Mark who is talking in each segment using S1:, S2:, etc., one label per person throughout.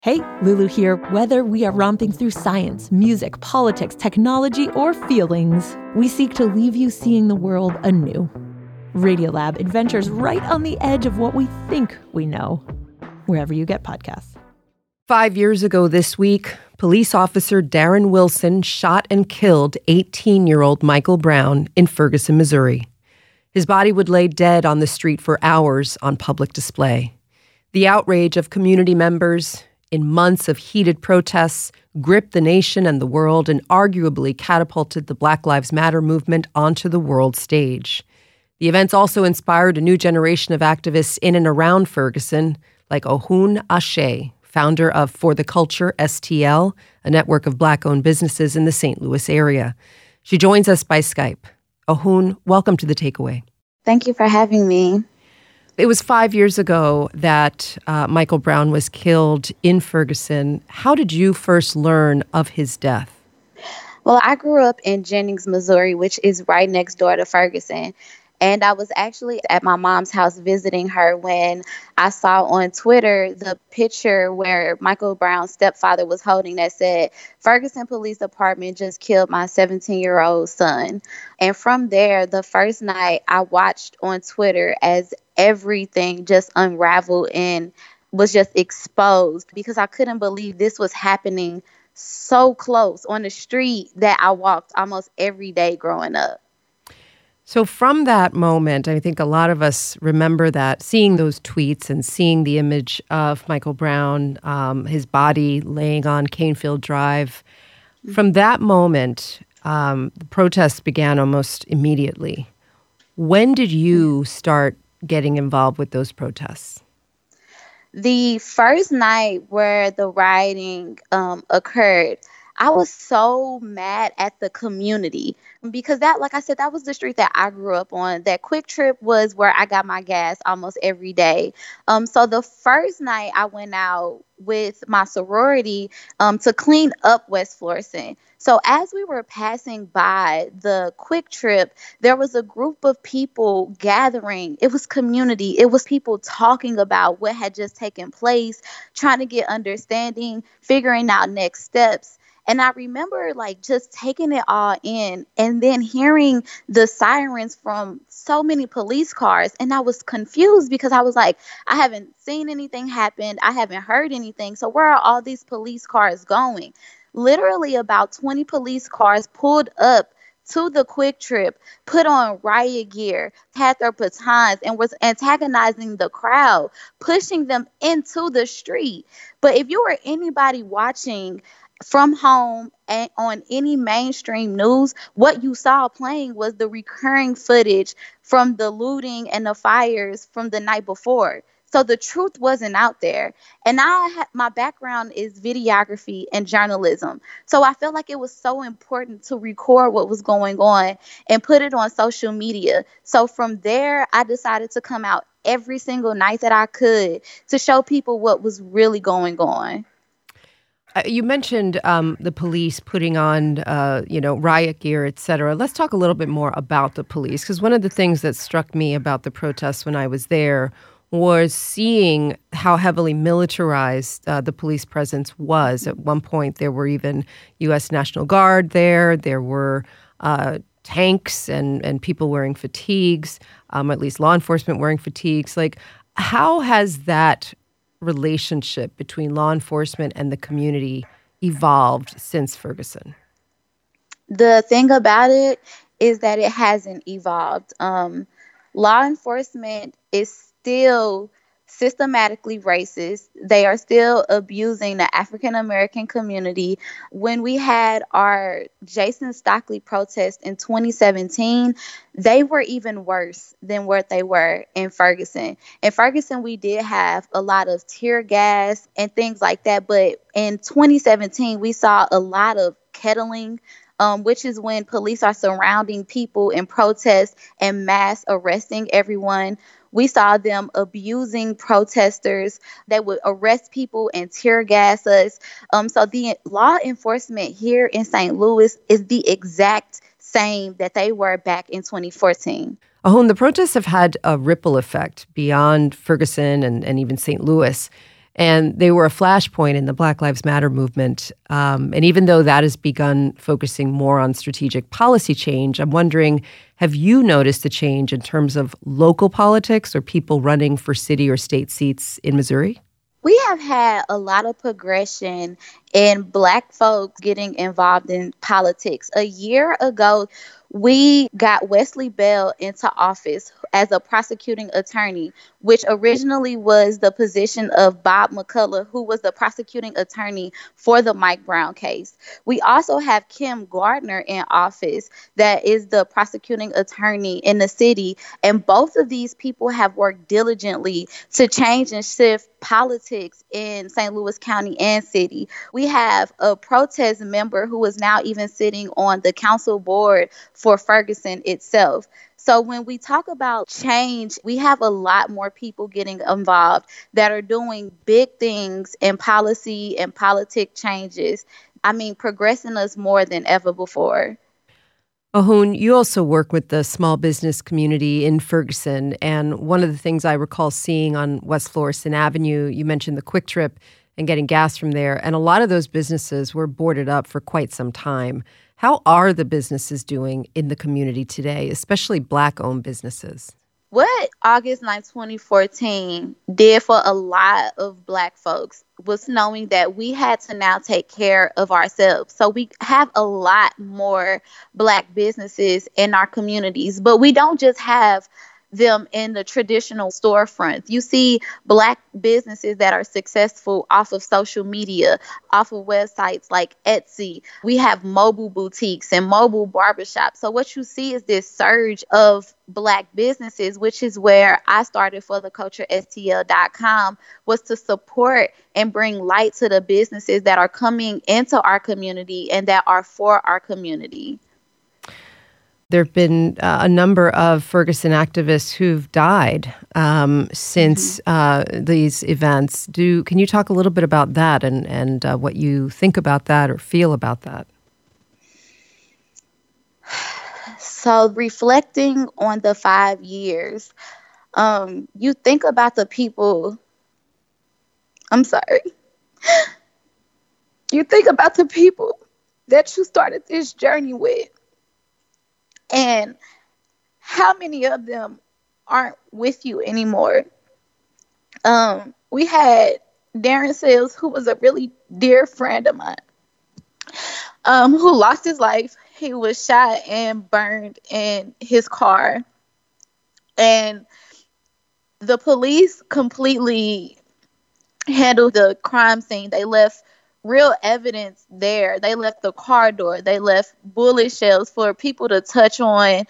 S1: Hey, Lulu here. Whether we are romping through science, music, politics, technology, or feelings, we seek to leave you seeing the world anew. Radiolab adventures right on the edge of what we think we know, wherever you get podcasts.
S2: 5 years ago this week, police officer Darren Wilson shot and killed 18-year-old Michael Brown in Ferguson, Missouri. His body would lay dead on the street for hours on public display. The outrage of community members in months of heated protests gripped the nation and the world and arguably catapulted the Black Lives Matter movement onto the world stage. The events also inspired a new generation of activists in and around Ferguson, like Ohun Ashe, founder of For the Culture STL, a network of Black-owned businesses in the St. Louis area. She joins us by Skype. Ohun, welcome to The Takeaway.
S3: Thank you for having me.
S2: It was 5 years ago that Michael Brown was killed in Ferguson. How did you first learn of his death?
S3: Well, I grew up in Jennings, Missouri, which is right next door to Ferguson. And I was actually at my mom's house visiting her when I saw on Twitter the picture where Michael Brown's stepfather was holding that said, "Ferguson Police Department just killed my 17-year-old son." And from there, the first night I watched on Twitter as everything just unraveled and was just exposed because I couldn't believe this was happening so close on the street that I walked almost every day growing up.
S2: So from that moment, I think a lot of us remember that, seeing those tweets and seeing the image of Michael Brown, his body laying on Canefield Drive. From that moment, the protests began almost immediately. When did you start getting involved with those protests?
S3: The first night where the rioting occurred, I was so mad at the community because that, like I said, that was the street that I grew up on. That Quick Trip was where I got my gas almost every day. So the first night I went out with my sorority to clean up West Florissant. So as we were passing by the Quick Trip, there was a group of people gathering. It was community. It was people talking about what had just taken place, trying to get understanding, figuring out next steps. And I remember just taking it all in and then hearing the sirens from so many police cars. And I was confused because I was like, I haven't seen anything happen. I haven't heard anything. So where are all these police cars going? Literally about 20 police cars pulled up to the Quick Trip, put on riot gear, had their batons, and was antagonizing the crowd, pushing them into the street. But if you were anybody watching from home and on any mainstream news, what you saw playing was the recurring footage from the looting and the fires from the night before. So the truth wasn't out there. And my background is videography and journalism. So I felt like it was so important to record what was going on and put it on social media. So from there, I decided to come out every single night that I could to show people what was really going on.
S2: You mentioned the police putting on, riot gear, et cetera. Let's talk a little bit more about the police, because one of the things that struck me about the protests when I was there was seeing how heavily militarized the police presence was. At one point, there were even U.S. National Guard there. There were tanks and people wearing fatigues, at least law enforcement wearing fatigues. How has that relationship between law enforcement and the community evolved since Ferguson?
S3: The thing about it is that it hasn't evolved. Law enforcement is still systematically racist. They are still abusing the African American community. When we had our Jason Stockley protest in 2017, they were even worse than what they were in Ferguson. In Ferguson, we did have a lot of tear gas and things like that. But in 2017, we saw a lot of kettling, which is when police are surrounding people in protests and mass arresting everyone. We saw them abusing protesters that would arrest people and tear gas us. So the law enforcement here in St. Louis is the exact same that they were back in 2014.
S2: Ohun, the protests have had a ripple effect beyond Ferguson and even St. Louis. And they were a flashpoint in the Black Lives Matter movement. And even though that has begun focusing more on strategic policy change, I'm wondering, have you noticed a change in terms of local politics or people running for city or state seats in Missouri?
S3: We have had a lot of progression in Black folks getting involved in politics. A year ago, we got Wesley Bell into office as a prosecuting attorney, which originally was the position of Bob McCullough, who was the prosecuting attorney for the Mike Brown case. We also have Kim Gardner in office, that is the prosecuting attorney in the city. And both of these people have worked diligently to change and shift politics in St. Louis County and city. We have a protest member who is now even sitting on the council board for Ferguson itself. So when we talk about change, we have a lot more people getting involved that are doing big things in policy and politic changes. I mean, progressing us more than ever before.
S2: Ahun, you also work with the small business community in Ferguson. And one of the things I recall seeing on West Florissant Avenue, you mentioned the Quick Trip and getting gas from there. And a lot of those businesses were boarded up for quite some time. How are the businesses doing in the community today, especially Black-owned businesses?
S3: What August 9, 2014 did for a lot of Black folks was knowing that we had to now take care of ourselves. So we have a lot more Black businesses in our communities, but we don't just have them in the traditional storefronts. You see Black businesses that are successful off of social media, off of websites like Etsy. We have mobile boutiques and mobile barbershops. So what you see is this surge of Black businesses, which is where I started for theculturestl.com, was to support and bring light to the businesses that are coming into our community and that are for our community.
S2: There have been a number of Ferguson activists who've died since these events. Can you talk a little bit about that and what you think about that or feel about that?
S3: So reflecting on the 5 years, you think about the people. I'm sorry. You think about the people that you started this journey with. And how many of them aren't with you anymore? We had Darren Sales, who was a really dear friend of mine, who lost his life. He was shot and burned in his car. And the police completely handled the crime scene. They left real evidence there. They left the car door. They left bullet shells for people to touch on.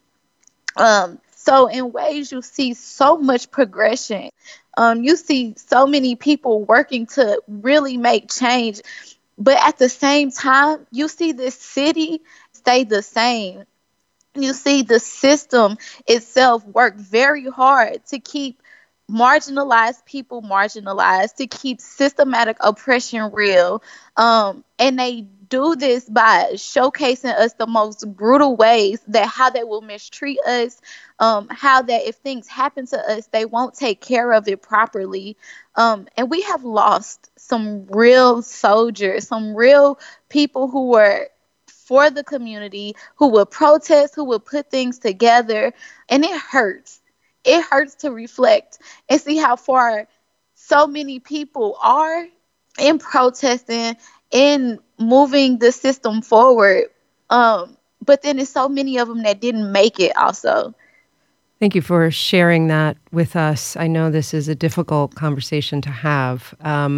S3: So in ways you see so much progression. You see so many people working to really make change. But at the same time, you see this city stay the same. You see the system itself work very hard to keep marginalized people marginalized, to keep systematic oppression real. And they do this by showcasing us the most brutal ways, that how they will mistreat us, how that if things happen to us, they won't take care of it properly. And we have lost some real soldiers, some real people who were for the community, who would protest, who would put things together. And it hurts. It hurts to reflect and see how far so many people are in protesting, in moving the system forward. But then there's so many of them that didn't make it also.
S2: Thank you for sharing that with us. I know this is a difficult conversation to have.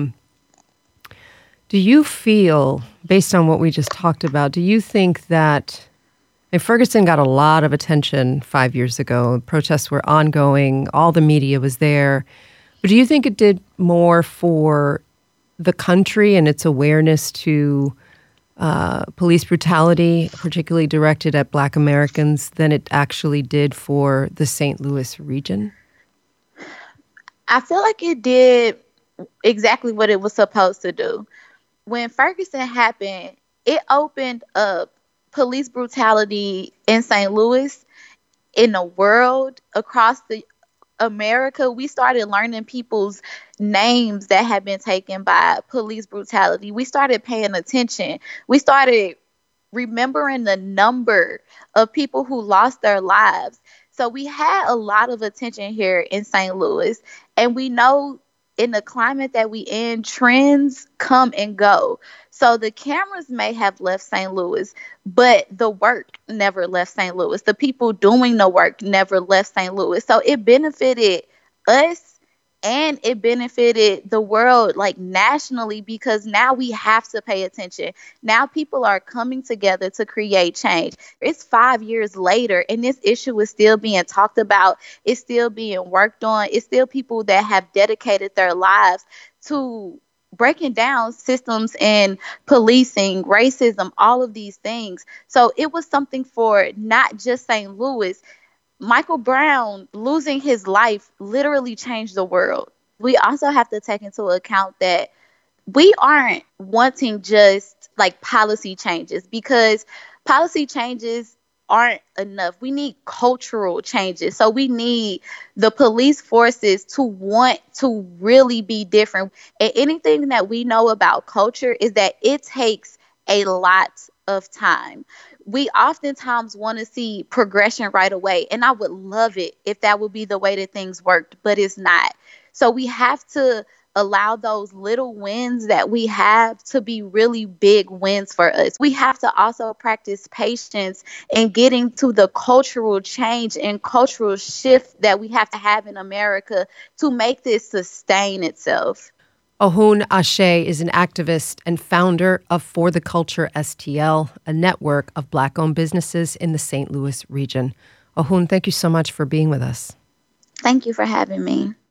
S2: Do you feel, based on what we just talked about, do you think that and Ferguson got a lot of attention 5 years ago. Protests were ongoing. All the media was there. But do you think it did more for the country and its awareness to police brutality, particularly directed at Black Americans, than it actually did for the St. Louis region?
S3: I feel like it did exactly what it was supposed to do. When Ferguson happened, it opened up police brutality in St. Louis, in the world, across America, we started learning people's names that had been taken by police brutality. We started paying attention. We started remembering the number of people who lost their lives. So we had a lot of attention here in St. Louis. And we know in the climate that we in, trends come and go. So the cameras may have left St. Louis, but the work never left St. Louis. The people doing the work never left St. Louis. So it benefited us and it benefited the world, like nationally, because now we have to pay attention. Now people are coming together to create change. It's 5 years later and this issue is still being talked about. It's still being worked on. It's still people that have dedicated their lives to breaking down systems in policing, racism, all of these things. So it was something for not just St. Louis. Michael Brown losing his life literally changed the world. We also have to take into account that we aren't wanting just like policy changes, because policy changes aren't enough. We need cultural changes. So we need the police forces to want to really be different. And anything that we know about culture is that it takes a lot of time. We oftentimes want to see progression right away. And I would love it if that would be the way that things worked, but it's not. So we have to allow those little wins that we have to be really big wins for us. We have to also practice patience in getting to the cultural change and cultural shift that we have to have in America to make this sustain itself.
S2: Ohun Ashe is an activist and founder of For the Culture STL, a network of Black-owned businesses in the St. Louis region. Ohun, thank you so much for being with us.
S3: Thank you for having me.